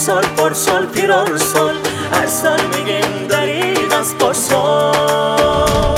پارسال پیرار سال، هر سال میگیم دریغ از پارسال.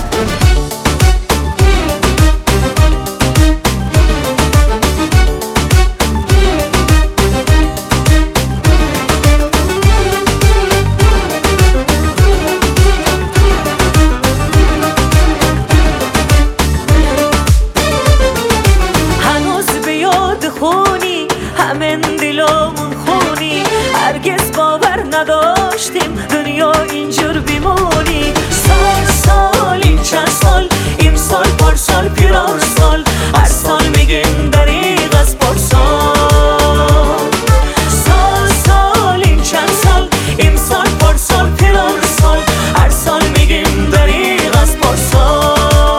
هنوز به یاد خونی همین دلامون خونی، هرگز باور نداشتیم دنیا اینجور بیمونی. سال این چند سال، امسال پارسال پیرار سال، هر سال میگیم دریغ از پارسال. سال این چند سال، امسال پارسال پیرار سال، هر سال میگیم دریغ از پارسال.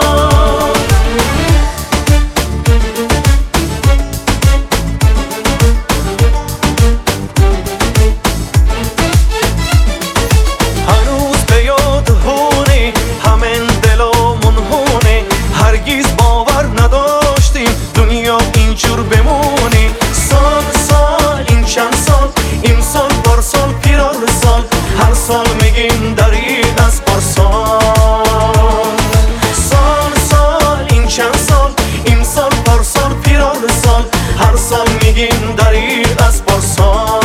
سال میگیم دریغ از پارسال. سال این چند سال، امسال پارسال پیرار سال، هر سال میگیم دریغ از پارسال.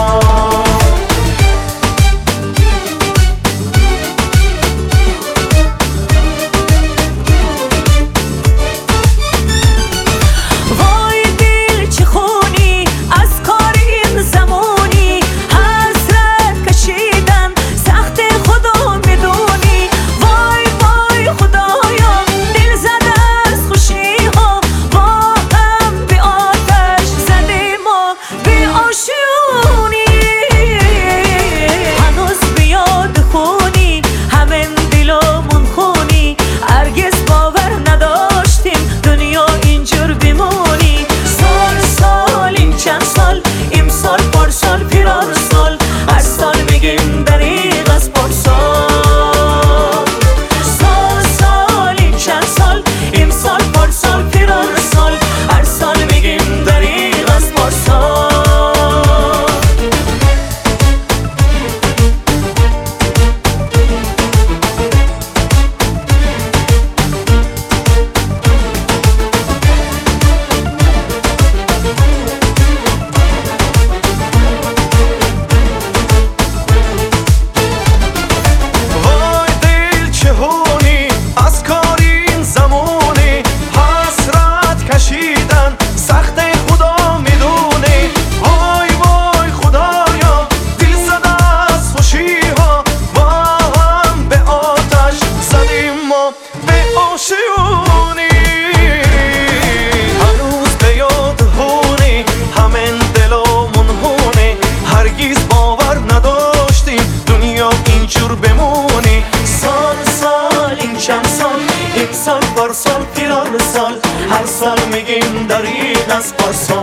هنوز بیاد خونی همین دلامون خونی، هرگز باور نداشتیم دنیا اینجور بیمونی. سال این چند سال، امسال پارسال پیرار سال، هر سال میگیم دریغ از پارسال. سال این چند سال، امسال پارسال پیرار سال، هر سال میگیم دریغ از پارسال. هنوز به یاد خونی همین دلامون خونی، هرگز باور نداشتیم دنیا اینجور بمونی. سال این چند سال، امسال پارسال پیرار سال، هر سال میگیم دریغ از پارسال.